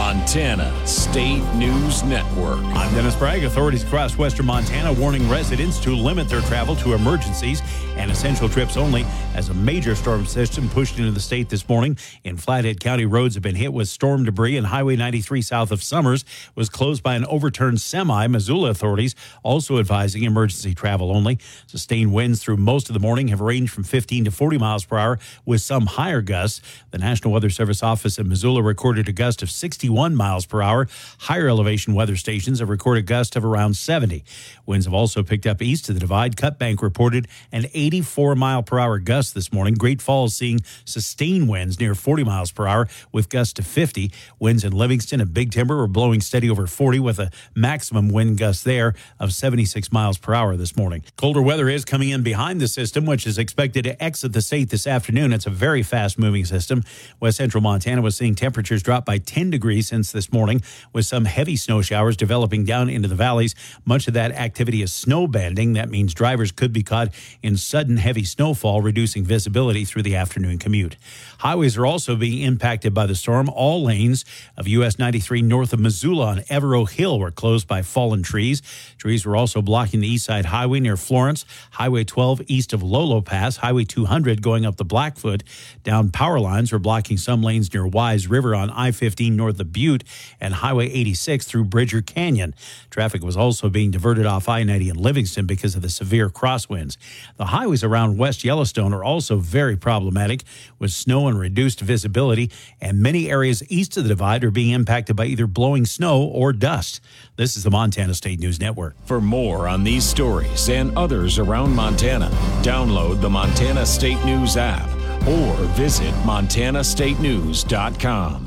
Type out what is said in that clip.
Montana State News Network. I'm Dennis Bragg. Authorities across western Montana warning residents to limit their travel to emergencies and essential trips only as a major storm system pushed into the state this morning. In Flathead County, roads have been hit with storm debris, and Highway 93 south of Summers was closed by an overturned semi. Missoula authorities also advising emergency travel only. Sustained winds through most of the morning have ranged from 15 to 40 miles per hour with some higher gusts. The National Weather Service office in Missoula recorded a gust of 61 miles per hour. Higher elevation weather stations have recorded gusts of around 70. Winds have also picked up east of the divide. Cutbank reported an 84 mile per hour gust this morning. Great Falls seeing sustained winds near 40 miles per hour with gusts to 50. Winds in Livingston and Big Timber were blowing steady over 40 with a maximum wind gust there of 76 miles per hour this morning. Colder weather is coming in behind the system, which is expected to exit the state this afternoon. It's a very fast moving system. West central Montana was seeing temperatures drop by 10 degrees since this morning, with some heavy snow showers developing down into the valleys. Much of that activity is snow banding. That means drivers could be caught in sudden heavy snowfall, reducing visibility through the afternoon commute. Highways are also being impacted by the storm. All lanes of US 93 north of Missoula on Evero Hill were closed by fallen trees. Trees were also blocking the East Side Highway near Florence, Highway 12 east of Lolo Pass, Highway 200 going up the Blackfoot. Down power lines were blocking some lanes near Wise River on I-15 north of Butte and Highway 86 through Bridger Canyon. Traffic was also being diverted off I-90 in Livingston because of the severe crosswinds. The highways around West Yellowstone are also very problematic with snow and reduced visibility, and many areas east of the divide are being impacted by either blowing snow or dust. This is the Montana State News Network. For more on these stories and others around Montana, download the Montana State News app or visit montanastatenews.com.